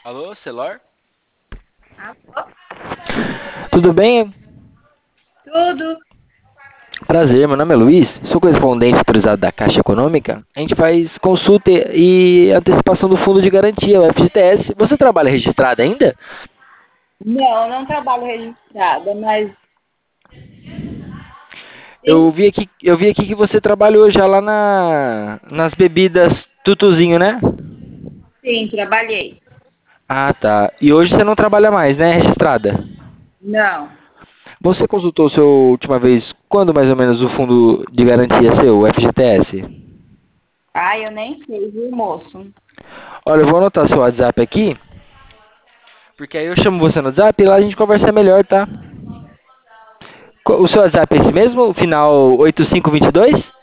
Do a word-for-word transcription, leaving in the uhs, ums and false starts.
Alô, Celor? Alô? Tudo bem? Tudo? Prazer, meu nome é Luiz, sou correspondente autorizado da Caixa Econômica. A gente faz consulta e antecipação do Fundo de Garantia, o F G T S. Você trabalha registrado ainda? Não, não trabalho registrada, mas sim, Eu vi aqui, eu vi aqui que você trabalhou já lá na, nas bebidas Tutuzinho, né? sim, trabalhei. Ah, tá. E hoje você não trabalha mais, né? Registrada. Não. Você consultou seu última vez quando mais ou menos o Fundo de Garantia seu, o F G T S? Ai, eu nem sei, viu, moço? Olha, eu vou anotar seu WhatsApp aqui. Porque aí eu chamo você no WhatsApp e lá a gente conversa melhor, tá? Co- O seu WhatsApp é esse mesmo? O final oitenta e cinco vinte e dois?